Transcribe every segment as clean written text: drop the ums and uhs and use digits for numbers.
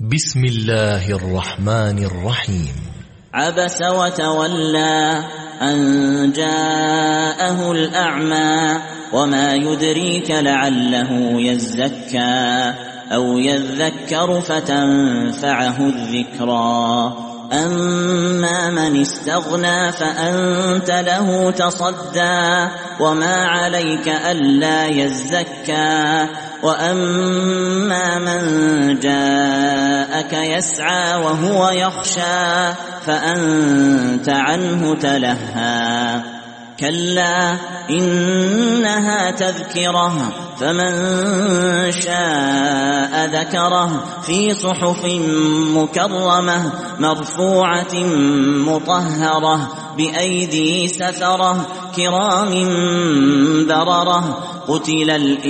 بسم الله الرحمن الرحيم. عبس وتولى أن جاءه الأعمى وما يدريك لعله يزكى أو يذكر فتنفعه الذكرى. أما من استغنى فأنت له تصدى وما عليك ألا يزكى. وأما من جاءك يسعى وهو يخشى فأنت عنه تلهى. كلا إنها تذكرة فمن شاء ذكره في صحف مكرمة مرفوعة مطهرة بأيدي سفرة كرام بررة. قتل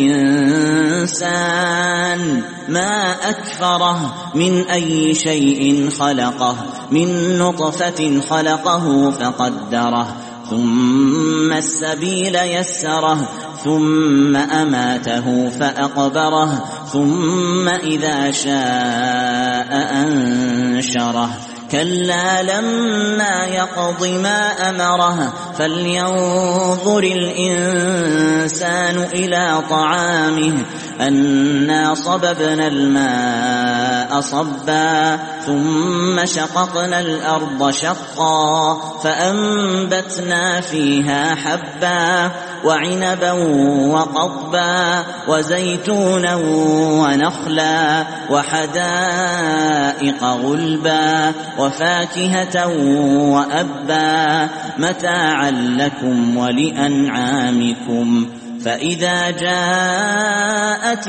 الإنسان ما أكفره من أي شيء خلقه من نطفة خلقه فقدره ثم السبيل يسره ثم أماته فأقبره ثم إذا شاء أنشره. كلا لما يقض ما أمره فلينظر الإنسان إلى طعامه أنا صببنا الماء صبا ثم شققنا الأرض شقا فأنبتنا فيها حبا وعنبا وقضبا وزيتونا ونخلا وحدائق غلبا وفاكهة وأبا متاعا لكم ولأنعامكم. فإذا جاءت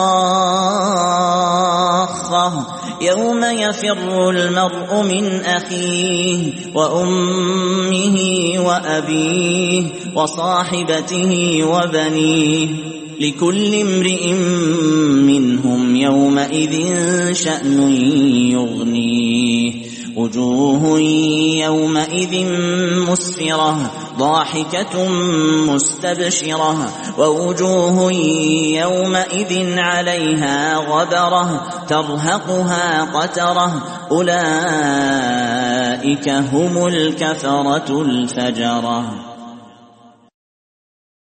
الصاخة يوم يفر المرء من أخيه وأمه وأبيه وصاحبته وبنيه لكل امرئ منهم يومئذ شأن يغنيه. وجوه يومئذ مسفرة ضاحكة مستبشرة ووجوه يومئذ عليها غبرة ترهقها قترة أولئك هم الكفرة الفجرة.